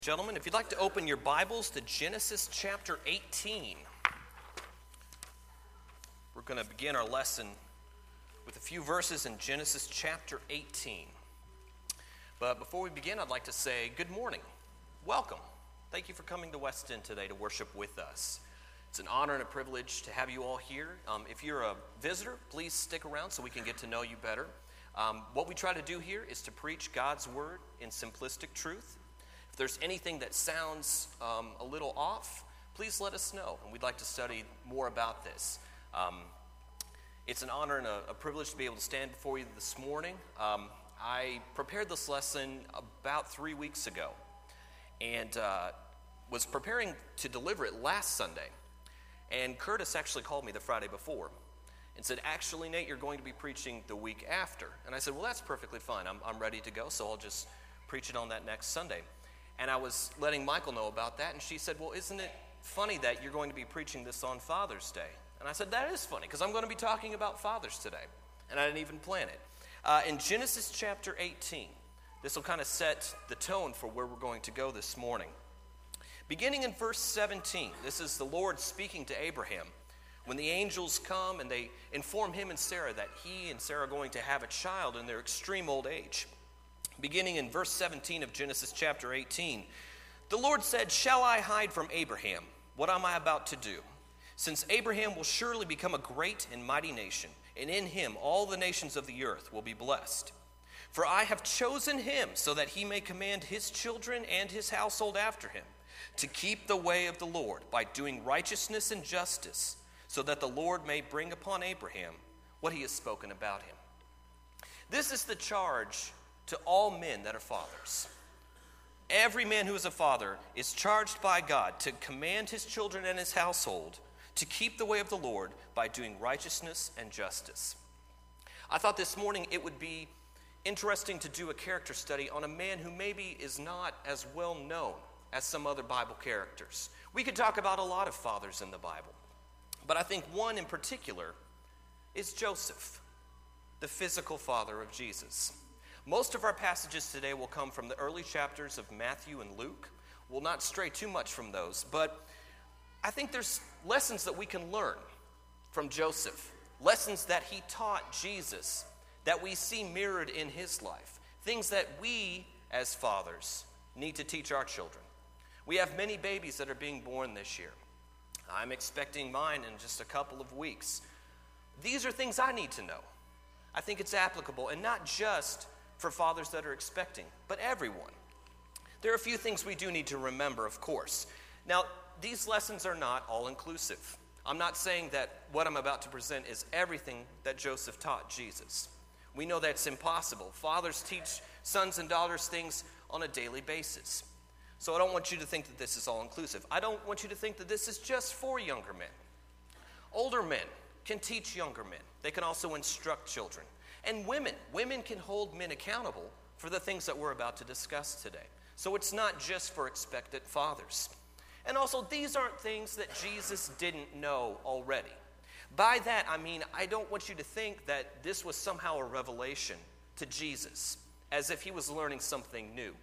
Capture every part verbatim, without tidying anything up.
Gentlemen, if you'd like to open your Bibles to Genesis chapter eighteen, we're going to begin our lesson with a few verses in Genesis chapter eighteen. But before we begin, I'd like to say good morning. Welcome. Thank you for coming to West End today to worship with us. It's an honor and a privilege to have you all here. Um, if you're a visitor, please stick around so we can get to know you better. Um, what we try to do here is to preach God's word in simplistic truth. If there's anything that sounds um, a little off, please let us know, and we'd like to study more about this. Um, it's an honor and a, a privilege to be able to stand before you this morning. Um, I prepared this lesson about three weeks ago, and uh, was preparing to deliver it last Sunday. And Curtis actually called me the Friday before and said, actually, Nate, you're going to be preaching the week after. And I said, well, that's perfectly fine. I'm, I'm ready to go, so I'll just preach it on that next Sunday. And I was letting Michael know about that, and she said, well, isn't it funny that you're going to be preaching this on Father's Day? And I said, that is funny, because I'm going to be talking about fathers today. And I didn't even plan it. Uh, in Genesis chapter eighteen, this will kind of set the tone for where we're going to go this morning. Beginning in verse seventeen, this is the Lord speaking to Abraham. When the angels come and they inform him and Sarah that he and Sarah are going to have a child in their extreme old age. Beginning in verse seventeen of Genesis chapter eighteen, the Lord said, shall I hide from Abraham what am I about to do? Since Abraham will surely become a great and mighty nation, and in him all the nations of the earth will be blessed. For I have chosen him so that he may command his children and his household after him, to keep the way of the Lord by doing righteousness and justice, so that the Lord may bring upon Abraham what he has spoken about him. This is the charge to all men that are fathers. Every man who is a father is charged by God to command his children and his household to keep the way of the Lord by doing righteousness and justice. I thought this morning it would be interesting to do a character study on a man who maybe is not as well known as some other Bible characters. We could talk about a lot of fathers in the Bible, but I think one in particular is Joseph, the physical father of Jesus. Most of our passages today will come from the early chapters of Matthew and Luke. We'll not stray too much from those, but I think there's lessons that we can learn from Joseph, lessons that he taught Jesus that we see mirrored in his life, things that we as fathers need to teach our children. We have many babies that are being born this year. I'm expecting mine in just a couple of weeks. These are things I need to know. I think it's applicable, and not just for fathers that are expecting, but everyone. There are a few things we do need to remember, of course. Now, these lessons are not all-inclusive. I'm not saying that what I'm about to present is everything that Joseph taught Jesus. We know that's impossible. Fathers teach sons and daughters things on a daily basis. So I don't want you to think that this is all-inclusive. I don't want you to think that this is just for younger men. Older men can teach younger men. They can also instruct children. And women, women can hold men accountable for the things that we're about to discuss today. So it's not just for expectant fathers. And also, these aren't things that Jesus didn't know already. By that, I mean, I don't want you to think that this was somehow a revelation to Jesus, as if he was learning something new.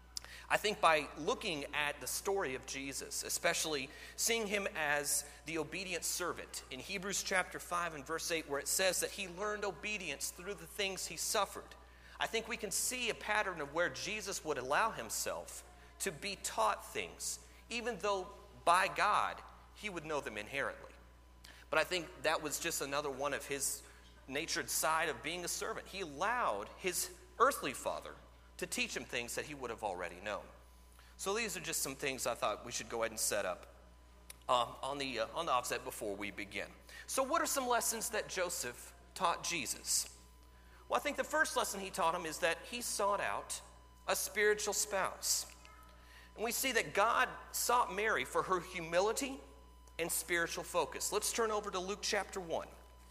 I think by looking at the story of Jesus, especially seeing him as the obedient servant in Hebrews chapter five and verse eight, where it says that he learned obedience through the things he suffered, I think we can see a pattern of where Jesus would allow himself to be taught things, even though by God he would know them inherently. But I think that was just another one of his natured side of being a servant. He allowed his earthly father to teach him things that he would have already known. So these are just some things I thought we should go ahead and set up uh, on the uh, on the offset before we begin. So what are some lessons that Joseph taught Jesus? Well, I think the first lesson he taught him is that he sought out a spiritual spouse. And we see that God sought Mary for her humility and spiritual focus. Let's turn over to Luke chapter one.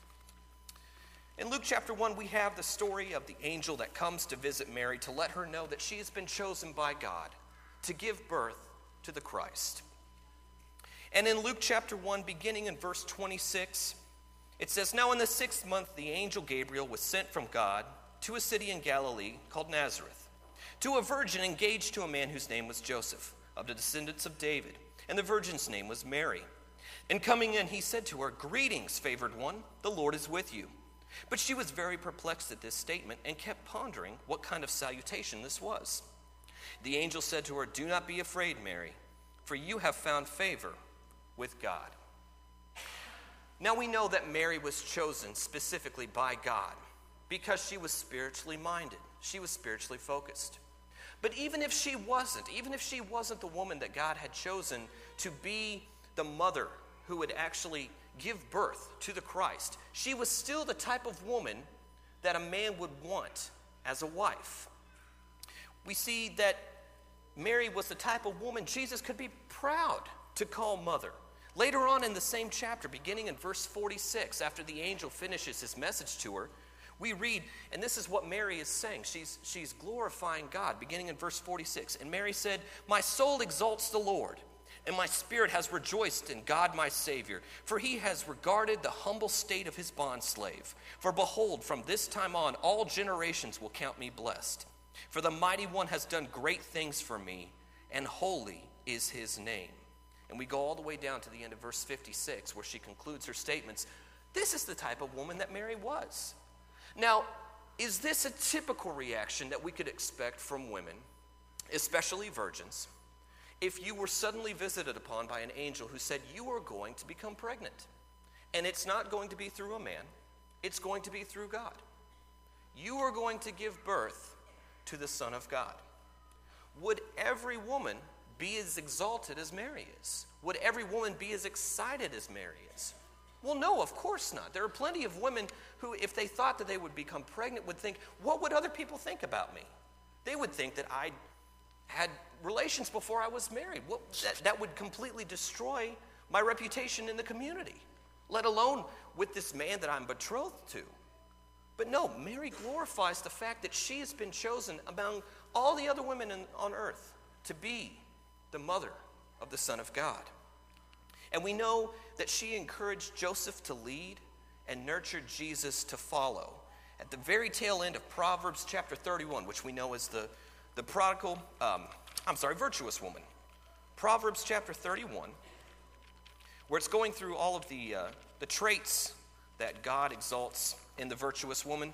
In Luke chapter one, we have the story of the angel that comes to visit Mary to let her know that she has been chosen by God to give birth to the Christ. And in Luke chapter one, beginning in verse twenty-six, it says, now in the sixth month, the angel Gabriel was sent from God to a city in Galilee called Nazareth, to a virgin engaged to a man whose name was Joseph, of the descendants of David, and the virgin's name was Mary. And coming in, he said to her, "Greetings, favored one, the Lord is with you." But she was very perplexed at this statement and kept pondering what kind of salutation this was. The angel said to her, "Do not be afraid, Mary, for you have found favor with God." Now we know that Mary was chosen specifically by God because she was spiritually minded. She was spiritually focused. But even if she wasn't, even if she wasn't the woman that God had chosen to be the mother who would actually give birth to the Christ, she was still the type of woman that a man would want as a wife. We see that Mary was the type of woman Jesus could be proud to call mother. Later on in the same chapter, beginning in verse forty-six, after the angel finishes his message to her, we read, and this is what Mary is saying. She's, she's glorifying God, beginning in verse forty-six. And Mary said, "My soul exalts the Lord, and my spirit has rejoiced in God my Savior, for he has regarded the humble state of his bondslave. For behold, from this time on, all generations will count me blessed. For the Mighty One has done great things for me, and holy is his name." And we go all the way down to the end of verse fifty-six, where she concludes her statements. This is the type of woman that Mary was. Now, is this a typical reaction that we could expect from women, especially virgins, if you were suddenly visited upon by an angel who said you are going to become pregnant? And it's not going to be through a man, it's going to be through God. You are going to give birth to the Son of God. Would every woman be as exalted as Mary is? Would every woman be as excited as Mary is? Well, no, of course not. There are plenty of women who, if they thought that they would become pregnant, would think, what would other people think about me? They would think that I had relations before I was married. What, that, that would completely destroy my reputation in the community, let alone with this man that I'm betrothed to. But no, Mary glorifies the fact that she has been chosen among all the other women in, on earth to be the mother of the Son of God. And we know that she encouraged Joseph to lead and nurtured Jesus to follow. At the very tail end of Proverbs chapter thirty-one, which we know is the, the prodigal, um, I'm sorry, virtuous woman. Proverbs chapter thirty-one, where it's going through all of the, uh, the traits that God exalts in the virtuous woman.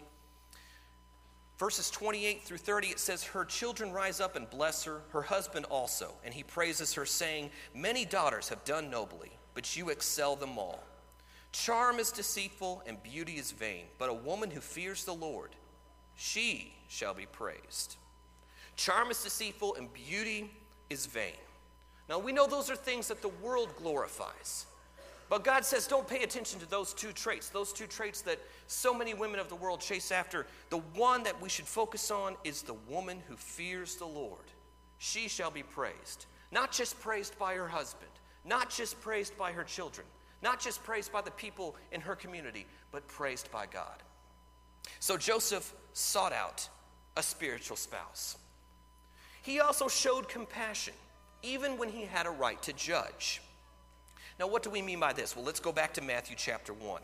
Verses twenty-eight through thirty, it says, "Her children rise up and bless her, her husband also, and he praises her, saying, 'Many daughters have done nobly, but you excel them all. Charm is deceitful and beauty is vain, but a woman who fears the Lord, she shall be praised.'" Charm is deceitful and beauty is vain. Now we know those are things that the world glorifies. But God says don't pay attention to those two traits, those two traits that so many women of the world chase after. The one that we should focus on is the woman who fears the Lord. She shall be praised. Not just praised by her husband, not just praised by her children, not just praised by the people in her community, but praised by God. So Joseph sought out a spiritual spouse. He also showed compassion, even when he had a right to judge. Now, what do we mean by this? Well, let's go back to Matthew chapter one.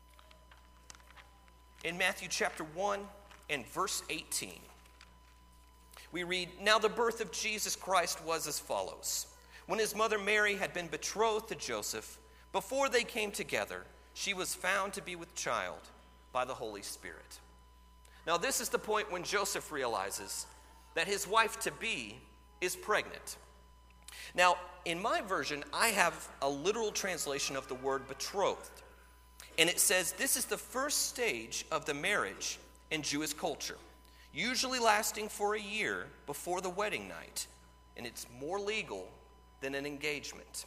In Matthew chapter one and verse eighteen, we read, "Now the birth of Jesus Christ was as follows. When his mother Mary had been betrothed to Joseph, before they came together, she was found to be with child by the Holy Spirit." Now, this is the point when Joseph realizes that his wife-to-be is pregnant. Now, in my version, I have a literal translation of the word betrothed. And it says this is the first stage of the marriage in Jewish culture, usually lasting for a year before the wedding night. And it's more legal than an engagement.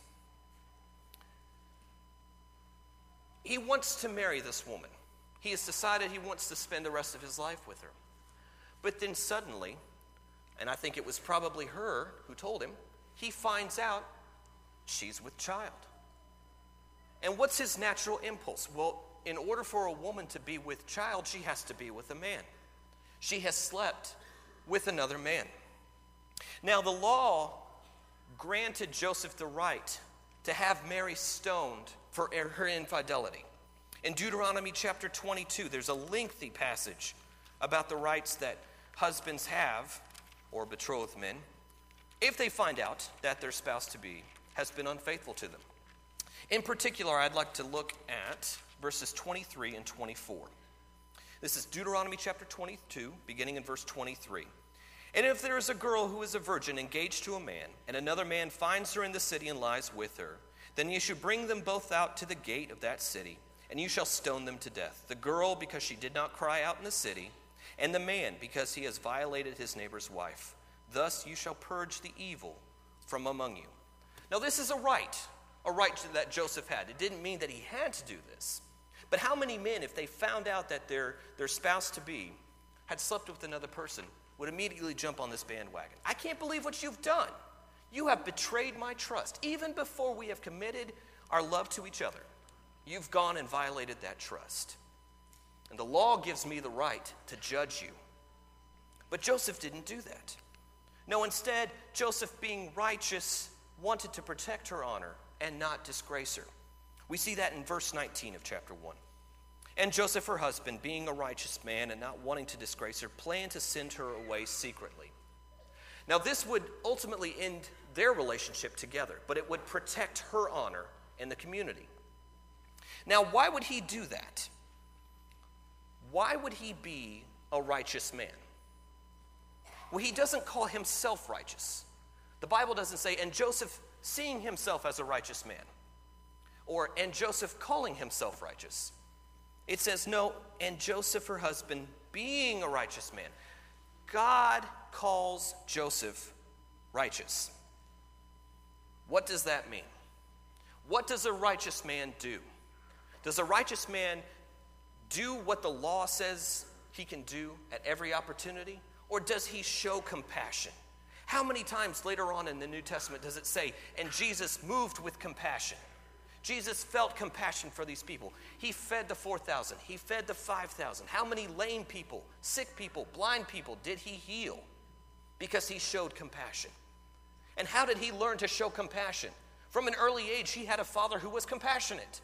He wants to marry this woman. He has decided he wants to spend the rest of his life with her. But then suddenly, and I think it was probably her who told him, he finds out she's with child. And what's his natural impulse? Well, in order for a woman to be with child, she has to be with a man. She has slept with another man. Now, the law granted Joseph the right to have Mary stoned for her infidelity. In Deuteronomy chapter twenty-two, there's a lengthy passage about the rights that husbands have, or betrothed men, if they find out that their spouse-to-be has been unfaithful to them. In particular, I'd like to look at verses twenty-three and twenty-four. This is Deuteronomy chapter twenty-two, beginning in verse twenty-three. And if there is a girl who is a virgin engaged to a man, and another man finds her in the city and lies with her, then you shall bring them both out to the gate of that city, and you shall stone them to death. The girl, because she did not cry out in the city, and the man, because he has violated his neighbor's wife. Thus you shall purge the evil from among you. Now this is a right, a right that Joseph had. It didn't mean that he had to do this. But how many men, if they found out that their, their spouse-to-be had slept with another person, would immediately jump on this bandwagon? I can't believe what you've done. You have betrayed my trust. Even before we have committed our love to each other, you've gone and violated that trust. And the law gives me the right to judge you. But Joseph didn't do that. No, instead, Joseph, being righteous, wanted to protect her honor and not disgrace her. We see that in verse nineteen of chapter one. And Joseph, her husband, being a righteous man and not wanting to disgrace her, planned to send her away secretly. Now, this would ultimately end their relationship together, but it would protect her honor in the community. Now, why would he do that? Why would he be a righteous man? Well, he doesn't call himself righteous. The Bible doesn't say, and Joseph seeing himself as a righteous man, or and Joseph calling himself righteous. It says, no, and Joseph, her husband, being a righteous man. God calls Joseph righteous. What does that mean? What does a righteous man do? Does a righteous man do what the law says he can do at every opportunity? Or does he show compassion? How many times later on in the New Testament does it say, and Jesus moved with compassion? Jesus felt compassion for these people. He fed the four thousand. He fed the five thousand. How many lame people, sick people, blind people did he heal? Because he showed compassion. And how did he learn to show compassion? From an early age, he had a father who was compassionate.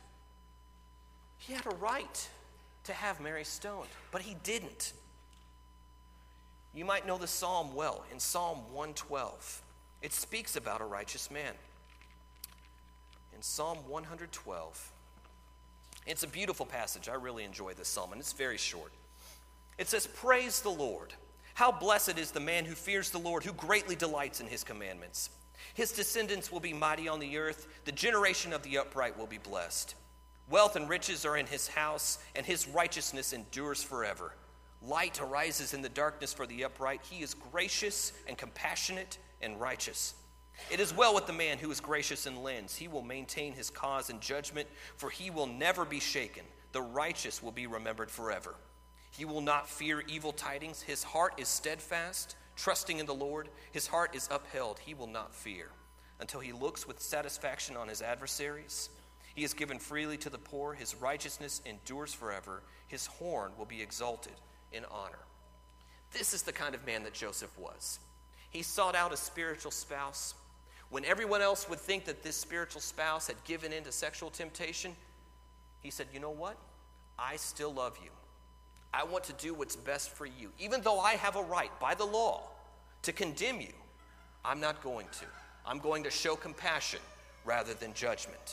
He had a right to have Mary stoned, but he didn't. You might know the psalm well. In Psalm one twelve, it speaks about a righteous man. In Psalm one twelve, it's a beautiful passage. I really enjoy this psalm, and it's very short. It says, "Praise the Lord. How blessed is the man who fears the Lord, who greatly delights in his commandments. His descendants will be mighty on the earth. The generation of the upright will be blessed. Wealth and riches are in his house, and his righteousness endures forever. Light arises in the darkness for the upright. He is gracious and compassionate and righteous. It is well with the man who is gracious and lends. He will maintain his cause in judgment, for he will never be shaken. The righteous will be remembered forever. He will not fear evil tidings. His heart is steadfast, trusting in the Lord. His heart is upheld. He will not fear until he looks with satisfaction on his adversaries. He is given freely to the poor. His righteousness endures forever. His horn will be exalted in honor." This is the kind of man that Joseph was. He sought out a spiritual spouse. When everyone else would think that this spiritual spouse had given in to sexual temptation, he said, you know what? I still love you. I want to do what's best for you. Even though I have a right by the law to condemn you, I'm not going to. I'm going to show compassion rather than judgment.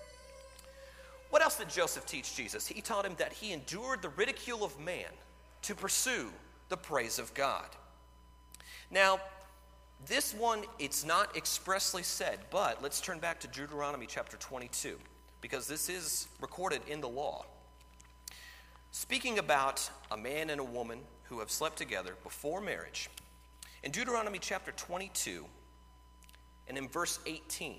What else did Joseph teach Jesus? He taught him that he endured the ridicule of man to pursue the praise of God. Now, this one, it's not expressly said, but let's turn back to Deuteronomy chapter twenty-two, because this is recorded in the law. Speaking about a man and a woman who have slept together before marriage, in Deuteronomy chapter twenty-two, and in verse eighteen,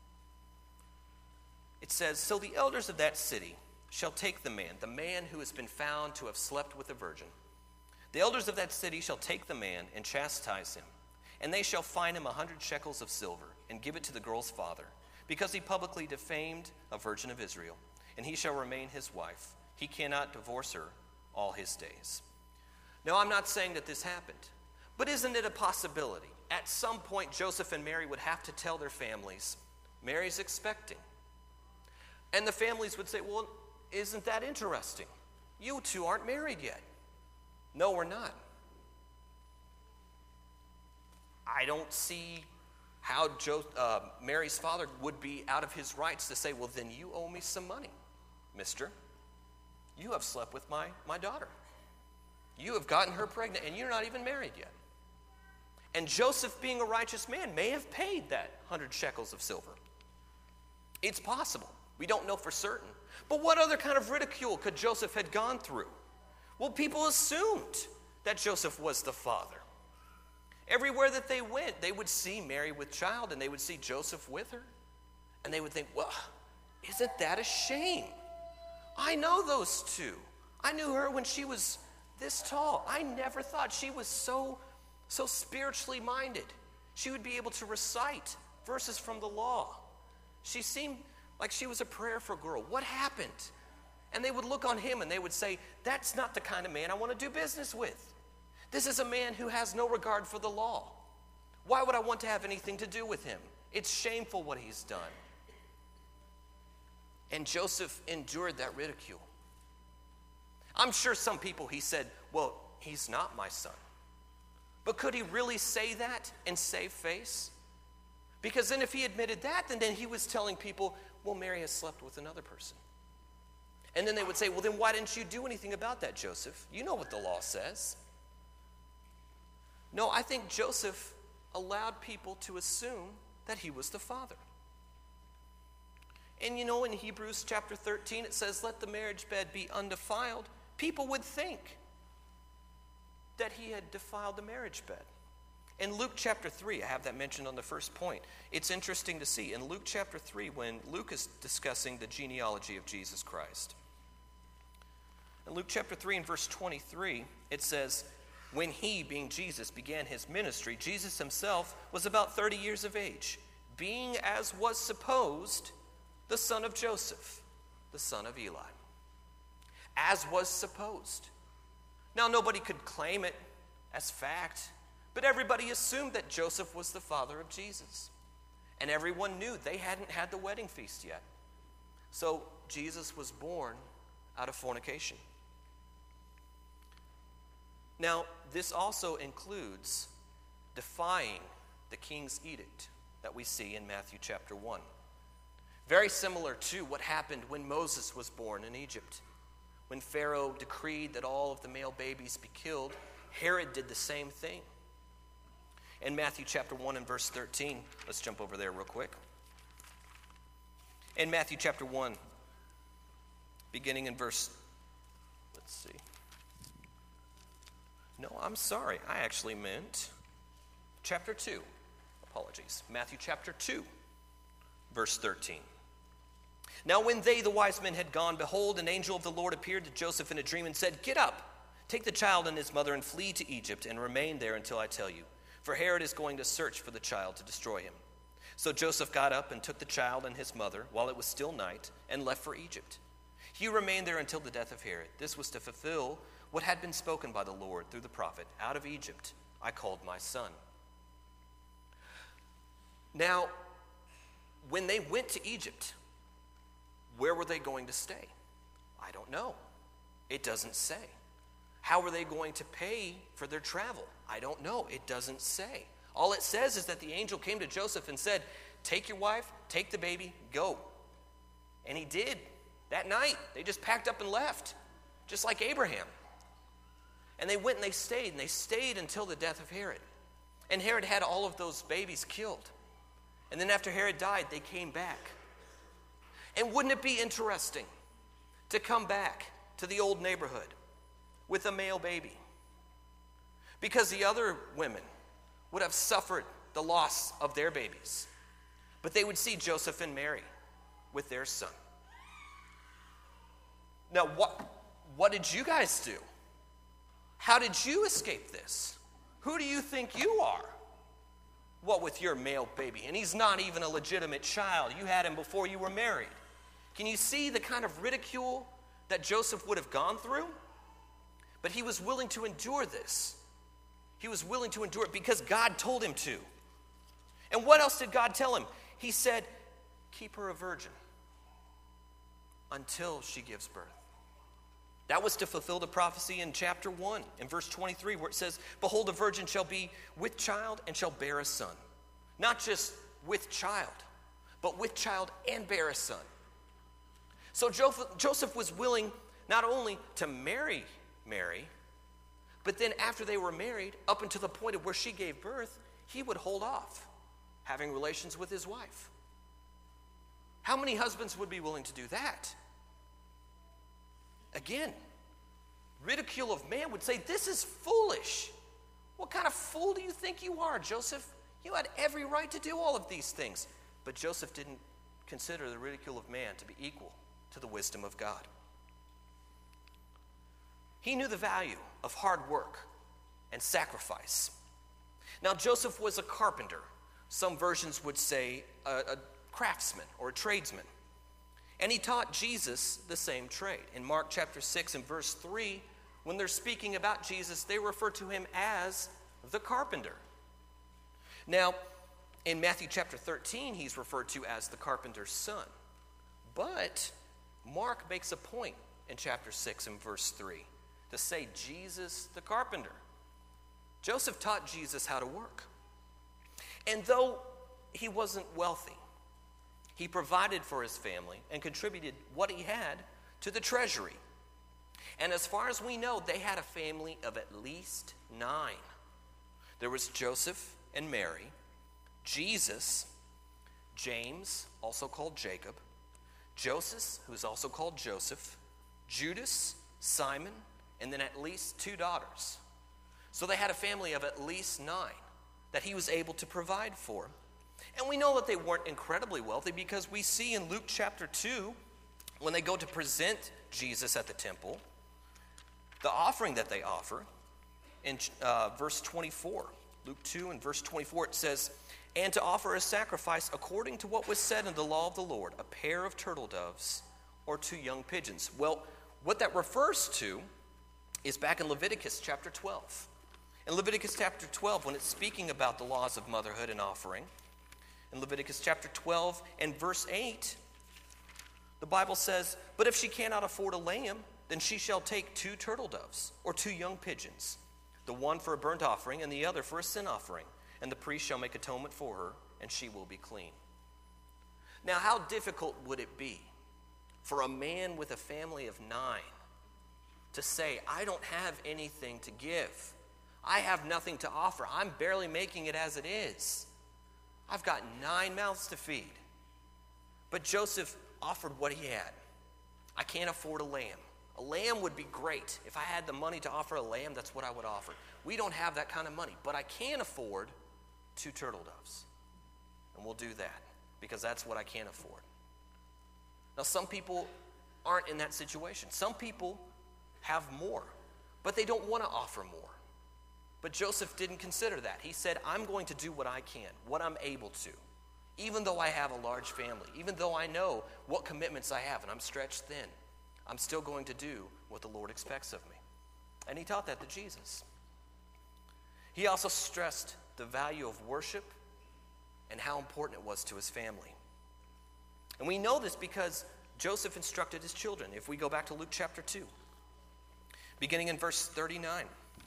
it says, "So the elders of that city shall take the man, the man who has been found to have slept with a virgin. The elders of that city shall take the man and chastise him, and they shall fine him a hundred shekels of silver and give it to the girl's father, because he publicly defamed a virgin of Israel, and he shall remain his wife. He cannot divorce her all his days." Now, I'm not saying that this happened, but isn't it a possibility? At some point, Joseph and Mary would have to tell their families, Mary's expecting. And the families would say, well, isn't that interesting? You two aren't married yet. No, we're not. I don't see how jo- uh, Mary's father would be out of his rights to say, well, then you owe me some money, mister. You have slept with my, my daughter. You have gotten her pregnant, and you're not even married yet. And Joseph, being a righteous man, may have paid that hundred shekels of silver. It's possible. We don't know for certain. But what other kind of ridicule could Joseph have gone through? Well, people assumed that Joseph was the father. Everywhere that they went, they would see Mary with child, and they would see Joseph with her. And they would think, well, isn't that a shame? I know those two. I knew her when she was this tall. I never thought she was so, so spiritually minded. She would be able to recite verses from the law. She seemed like she was a prayerful girl. What happened? And they would look on him and they would say, that's not the kind of man I want to do business with. This is a man who has no regard for the law. Why would I want to have anything to do with him? It's shameful what he's done. And Joseph endured that ridicule. I'm sure some people, he said, well, he's not my son. But could he really say that and save face? Because then if he admitted that, then, then he was telling people, well, Mary has slept with another person. And then they would say, well, then why didn't you do anything about that, Joseph? You know what the law says. No, I think Joseph allowed people to assume that he was the father. And you know, in Hebrews chapter thirteen, it says, let the marriage bed be undefiled. People would think that he had defiled the marriage bed. In Luke chapter three, I have that mentioned on the first point. It's interesting to see. In Luke chapter three, when Luke is discussing the genealogy of Jesus Christ. In Luke chapter three and verse twenty-three, it says, when he, being Jesus, began his ministry, Jesus himself was about thirty years of age, being, as was supposed, the son of Joseph, the son of Eli. As was supposed. Now, nobody could claim it as fact, but everybody assumed that Joseph was the father of Jesus. And everyone knew they hadn't had the wedding feast yet. So Jesus was born out of fornication. Now, this also includes defying the king's edict that we see in Matthew chapter one. Very similar to what happened when Moses was born in Egypt. When Pharaoh decreed that all of the male babies be killed, Herod did the same thing. In Matthew chapter one and verse thirteen, let's jump over there real quick. In Matthew chapter one, beginning in verse, let's see. No, I'm sorry. I actually meant chapter two. Apologies. Matthew chapter two, verse thirteen. Now when they, the wise men, had gone, behold, an angel of the Lord appeared to Joseph in a dream and said, get up, take the child and his mother and flee to Egypt and remain there until I tell you. For Herod is going to search for the child to destroy him. So Joseph got up and took the child and his mother while it was still night and left for Egypt. He remained there until the death of Herod. This was to fulfill what had been spoken by the Lord through the prophet, out of Egypt I called my son. Now, when they went to Egypt, where were they going to stay? I don't know. It doesn't say. How were they going to pay for their travel? I don't know. It doesn't say. All it says is that the angel came to Joseph and said, take your wife, take the baby, go. And he did. That night, they just packed up and left, just like Abraham. And they went and they stayed, and they stayed until the death of Herod. And Herod had all of those babies killed. And then after Herod died, they came back. And wouldn't it be interesting to come back to the old neighborhood with a male baby? Because the other women would have suffered the loss of their babies. But they would see Joseph and Mary with their son. Now, what, what did you guys do? How did you escape this? Who do you think you are? What with your male baby? And he's not even a legitimate child. You had him before you were married. Can you see the kind of ridicule that Joseph would have gone through? But he was willing to endure this. He was willing to endure it because God told him to. And what else did God tell him? He said, keep her a virgin until she gives birth. That was to fulfill the prophecy in chapter one, in verse twenty-three, where it says, behold, a virgin shall be with child and shall bear a son. not just with child, but with child and bear a son. So Joseph was willing not only to marry Mary, but then after they were married, up until the point of where she gave birth, he would hold off having relations with his wife. How many husbands would be willing to do that? Again, ridicule of man would say, this is foolish. What kind of fool do you think you are, Joseph? You had every right to do all of these things. But Joseph didn't consider the ridicule of man to be equal to the wisdom of God. He knew the value of hard work and sacrifice. Now, Joseph was a carpenter. Some versions would say a, a craftsman or a tradesman. And he taught Jesus the same trade. In Mark chapter six and verse three, when they're speaking about Jesus, they refer to him as the carpenter. Now, in Matthew chapter thirteen, he's referred to as the carpenter's son. But Mark makes a point in chapter six and verse three to say Jesus the carpenter. Joseph taught Jesus how to work. And though he wasn't wealthy, he provided for his family and contributed what he had to the treasury. And as far as we know, they had a family of at least nine. There was Joseph and Mary, Jesus, James, also called Jacob, Joseph, who's also called Joseph, Judas, Simon, and then at least two daughters. So they had a family of at least nine that he was able to provide for. And we know that they weren't incredibly wealthy because we see in Luke chapter two, when they go to present Jesus at the temple, the offering that they offer in uh, verse twenty-four. Luke two and verse twenty-four, it says, "And to offer a sacrifice according to what was said in the law of the Lord, a pair of turtle doves or two young pigeons." Well, what that refers to is back in Leviticus chapter twelve. In Leviticus chapter twelve, when it's speaking about the laws of motherhood and offering, in Leviticus chapter twelve and verse eight, the Bible says, "But if she cannot afford a lamb, then she shall take two turtle doves or two young pigeons, the one for a burnt offering and the other for a sin offering. And the priest shall make atonement for her, and she will be clean." Now, how difficult would it be for a man with a family of nine to say, "I don't have anything to give. I have nothing to offer. I'm barely making it as it is. I've got nine mouths to feed." But Joseph offered what he had. I can't afford a lamb. A lamb would be great. If I had the money to offer a lamb, that's what I would offer. We don't have that kind of money, but I can afford two turtle doves. And we'll do that because that's what I can afford. Now, some people aren't in that situation. Some people have more, but they don't want to offer more. But Joseph didn't consider that. He said, "I'm going to do what I can, what I'm able to. Even though I have a large family, even though I know what commitments I have and I'm stretched thin, I'm still going to do what the Lord expects of me." And he taught that to Jesus. He also stressed the value of worship and how important it was to his family. And we know this because Joseph instructed his children. If we go back to Luke chapter two, beginning in verse thirty-nine.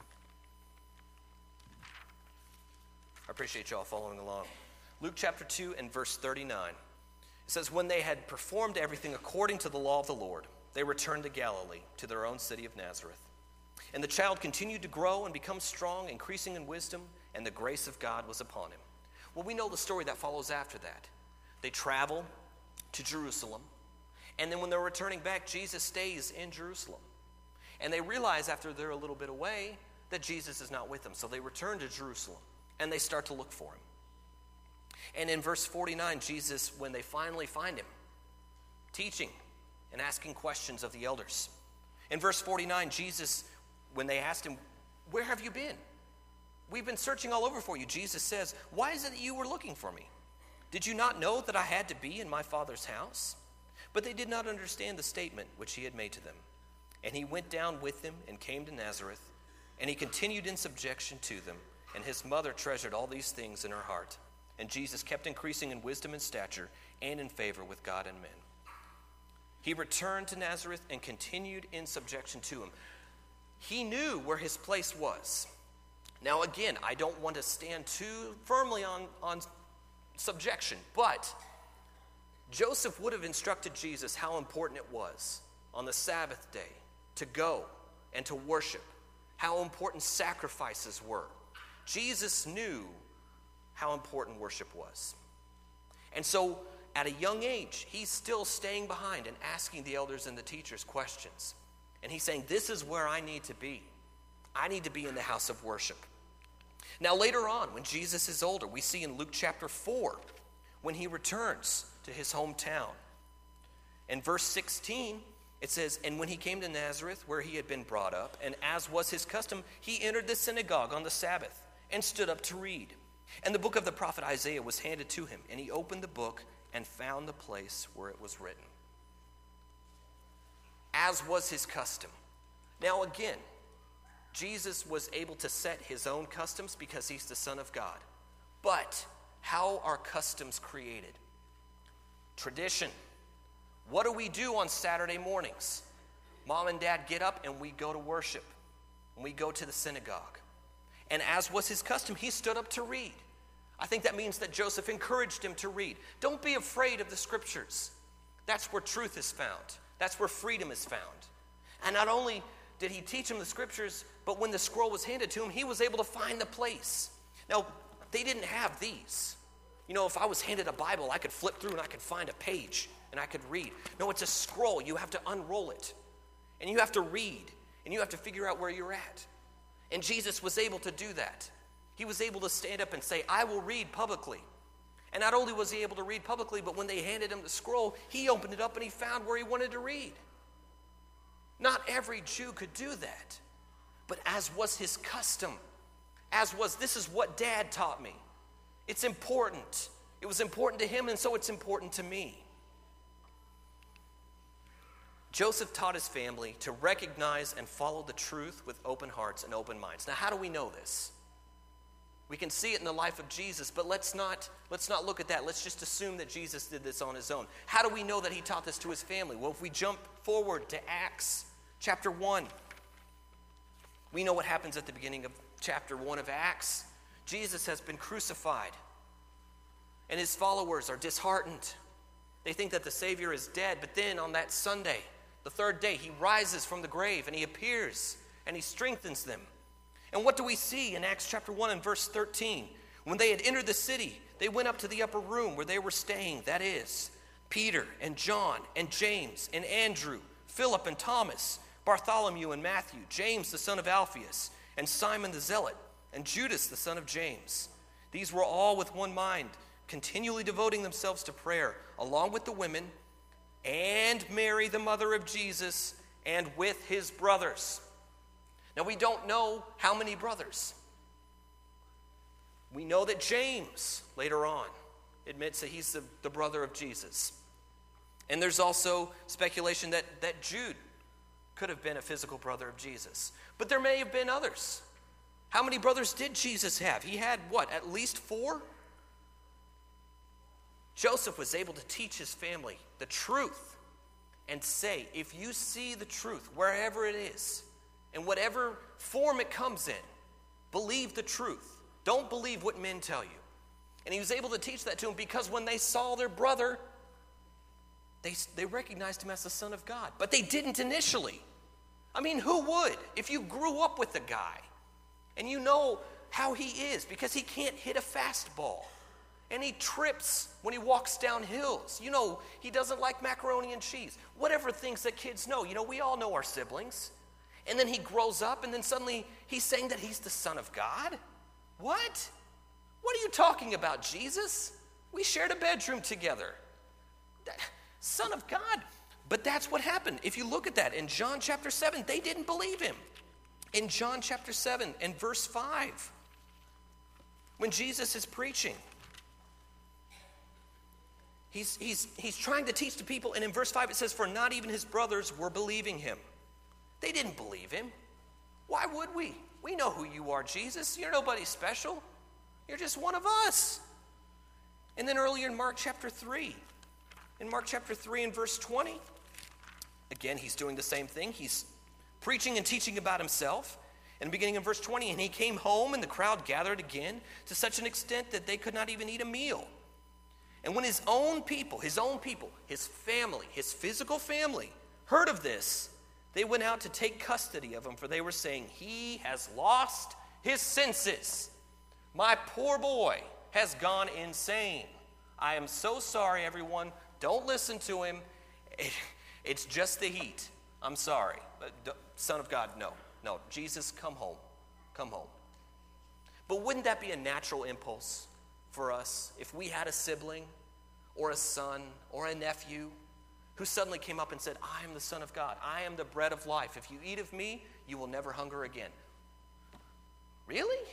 I appreciate y'all following along. Luke chapter two and verse thirty-nine. It says, "When they had performed everything according to the law of the Lord, they returned to Galilee, to their own city of Nazareth. And the child continued to grow and become strong, increasing in wisdom, and the grace of God was upon him." Well, we know the story that follows after that. They travel to Jerusalem, and then when they're returning back, Jesus stays in Jerusalem. And they realize after they're a little bit away that Jesus is not with them. So they return to Jerusalem, and they start to look for him. And in verse forty-nine, Jesus, when they finally find him, teaching and asking questions of the elders. In verse forty-nine, Jesus, when they asked him, "Where have you been? We've been searching all over for you." Jesus says, "Why is it that you were looking for me? Did you not know that I had to be in my Father's house?" But they did not understand the statement which he had made to them. And he went down with them and came to Nazareth, and he continued in subjection to them. And his mother treasured all these things in her heart. And Jesus kept increasing in wisdom and stature and in favor with God and men. He returned to Nazareth and continued in subjection to him. He knew where his place was. Now again, I don't want to stand too firmly on, on subjection. But Joseph would have instructed Jesus how important it was on the Sabbath day to go and to worship, how important sacrifices were. Jesus knew how important worship was. And so at a young age, he's still staying behind and asking the elders and the teachers questions. And he's saying, this is where I need to be. I need to be in the house of worship. Now later on, when Jesus is older, we see in Luke chapter four, when he returns to his hometown. In verse sixteen, it says, and when he came to Nazareth, where he had been brought up, and as was his custom, he entered the synagogue on the Sabbath and stood up to read. And the book of the prophet Isaiah was handed to him, and he opened the book and found the place where it was written. As was his custom. Now again, Jesus was able to set his own customs because he's the Son of God. But how are customs created? Tradition. What do we do on Saturday mornings? Mom and Dad get up and we go to worship. And we go to the synagogue. And as was his custom, he stood up to read. I think that means that Joseph encouraged him to read. Don't be afraid of the scriptures. That's where truth is found. That's where freedom is found. And not only did he teach him the scriptures, but when the scroll was handed to him, he was able to find the place. Now, they didn't have these. You know, if I was handed a Bible, I could flip through and I could find a page and I could read. No, it's a scroll. You have to unroll it. And you have to read. And you have to figure out where you're at. And Jesus was able to do that. He was able to stand up and say, I will read publicly. And not only was he able to read publicly, but when they handed him the scroll, he opened it up and he found where he wanted to read. Not every Jew could do that. But as was his custom, as was, this is what Dad taught me. It's important. It was important to him, and so it's important to me. Joseph taught his family to recognize and follow the truth with open hearts and open minds. Now, how do we know this? We can see it in the life of Jesus, but let's not, let's not look at that. Let's just assume that Jesus did this on his own. How do we know that he taught this to his family? Well, if we jump forward to Acts chapter one, we know what happens at the beginning of chapter one of Acts. Jesus has been crucified, and his followers are disheartened. They think that the Savior is dead, but then on that Sunday, the third day, he rises from the grave, and he appears, and he strengthens them. And what do we see in Acts chapter one and verse thirteen? When they had entered the city, they went up to the upper room where they were staying, that is, Peter and John and James and Andrew, Philip and Thomas, Bartholomew and Matthew, James the son of Alphaeus, and Simon the Zealot, and Judas the son of James. These were all with one mind, continually devoting themselves to prayer, along with the women, and Mary the mother of Jesus, and with his brothers. Now, we don't know how many brothers. We know that James, later on, admits that he's the, the brother of Jesus. And there's also speculation that, that Jude could have been a physical brother of Jesus. But there may have been others. How many brothers did Jesus have? He had, what, at least four? Joseph was able to teach his family the truth and say, if you see the truth, wherever it is, in whatever form it comes in, believe the truth. Don't believe what men tell you. And he was able to teach that to them because when they saw their brother, they, they recognized him as the Son of God. But they didn't initially. I mean, who would? If you grew up with the guy and you know how he is, because he can't hit a fastball. And he trips when he walks down hills. You know, he doesn't like macaroni and cheese. Whatever things that kids know. You know, we all know our siblings. And then he grows up, and then suddenly he's saying that he's the Son of God? What? What are you talking about, Jesus? We shared a bedroom together. That, Son of God. But that's what happened. If you look at that in John chapter seven, they didn't believe him. In John chapter seven and verse five, when Jesus is preaching, he's, he's, he's trying to teach the people, and in verse five it says, for not even his brothers were believing him. They didn't believe him. Why would we? We know who you are, Jesus. You're nobody special. You're just one of us. And then earlier in Mark chapter three, in Mark chapter three and verse twenty, again, he's doing the same thing. He's preaching and teaching about himself. And beginning in verse twenty, and he came home, and the crowd gathered again to such an extent that they could not even eat a meal. And when his own people, his own people, his family, his physical family, heard of this, they went out to take custody of him, for they were saying, he has lost his senses. My poor boy has gone insane. I am so sorry, everyone. Don't listen to him. It, it's just the heat. I'm sorry. But, Son of God, no. No, Jesus, come home. Come home. But wouldn't that be a natural impulse for us if we had a sibling or a son or a nephew who suddenly came up and said, I am the Son of God. I am the bread of life. If you eat of me, you will never hunger again. Really?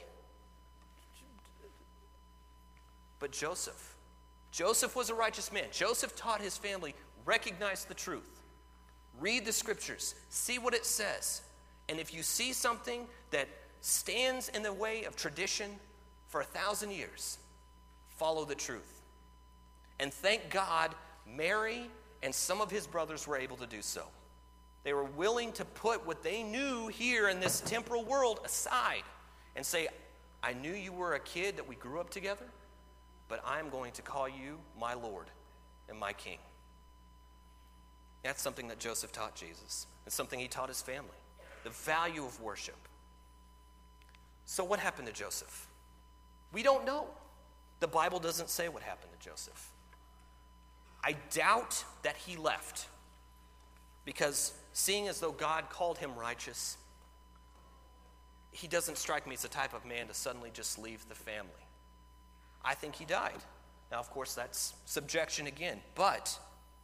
But Joseph, Joseph was a righteous man. Joseph taught his family, recognize the truth. Read the scriptures. See what it says. And if you see something that stands in the way of tradition for a thousand years, follow the truth. And thank God, Mary and some of his brothers were able to do so. They were willing to put what they knew here in this temporal world aside and say, I knew you were a kid that we grew up together, but I'm going to call you my Lord and my King. That's something that Joseph taught Jesus. It's something he taught his family. The value of worship. So what happened to Joseph? We don't know. The Bible doesn't say what happened to Joseph. I doubt that he left, because seeing as though God called him righteous, he doesn't strike me as the type of man to suddenly just leave the family. I think he died. Now, of course, that's subjection again, but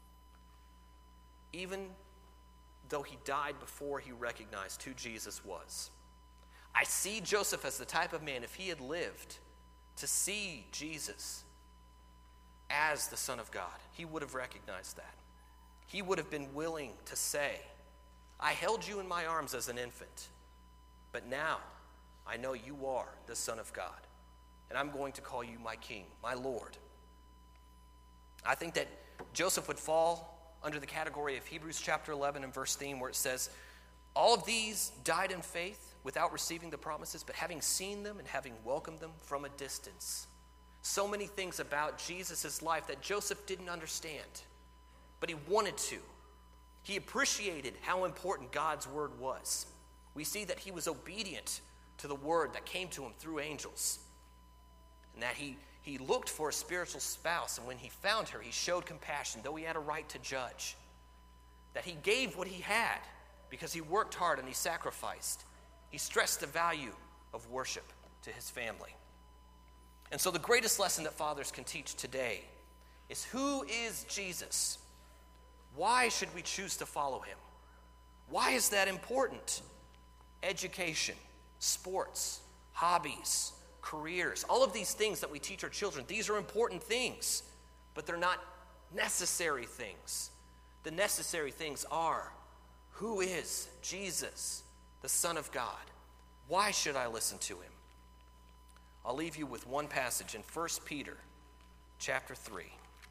even though he died before he recognized who Jesus was, I see Joseph as the type of man, if he had lived to see Jesus as the Son of God, he would have recognized that. He would have been willing to say, I held you in my arms as an infant, but now I know you are the Son of God, and I'm going to call you my King, my Lord. I think that Joseph would fall under the category of Hebrews chapter eleven and verse theme, where it says, all of these died in faith without receiving the promises, but having seen them and having welcomed them from a distance. So many things about Jesus' life that Joseph didn't understand, but he wanted to. He appreciated how important God's word was. We see that he was obedient to the word that came to him through angels, and that he, he looked for a spiritual spouse, and when he found her, he showed compassion, though he had a right to judge. That he gave what he had because he worked hard and he sacrificed. He stressed the value of worship to his family. And so the greatest lesson that fathers can teach today is, who is Jesus? Why should we choose to follow him? Why is that important? Education, sports, hobbies, careers, all of these things that we teach our children, these are important things, but they're not necessary things. The necessary things are, who is Jesus, the Son of God? Why should I listen to him? I'll leave you with one passage in First Peter chapter three.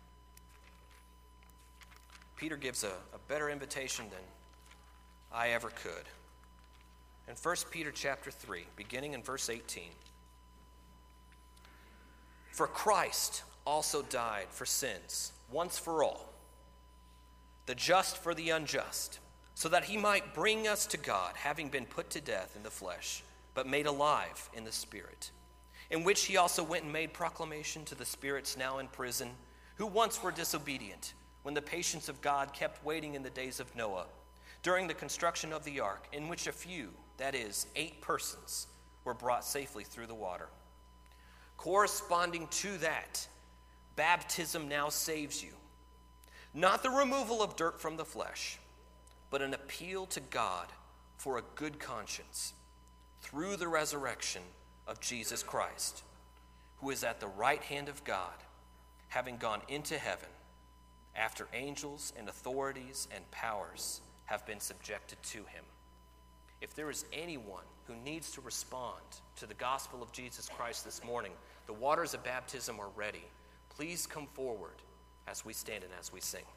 Peter gives a, a better invitation than I ever could. In First Peter chapter three, beginning in verse eighteen. For Christ also died for sins, once for all, the just for the unjust, so that he might bring us to God, having been put to death in the flesh, but made alive in the Spirit, in which he also went and made proclamation to the spirits now in prison, who once were disobedient, when the patience of God kept waiting in the days of Noah, during the construction of the ark, in which a few, that is, eight persons, were brought safely through the water. Corresponding to that, baptism now saves you. Not the removal of dirt from the flesh, but an appeal to God for a good conscience through the resurrection of Jesus Christ, who is at the right hand of God, having gone into heaven, after angels and authorities and powers have been subjected to him. If there is anyone who needs to respond to the gospel of Jesus Christ this morning, the waters of baptism are ready. Please come forward as we stand and as we sing.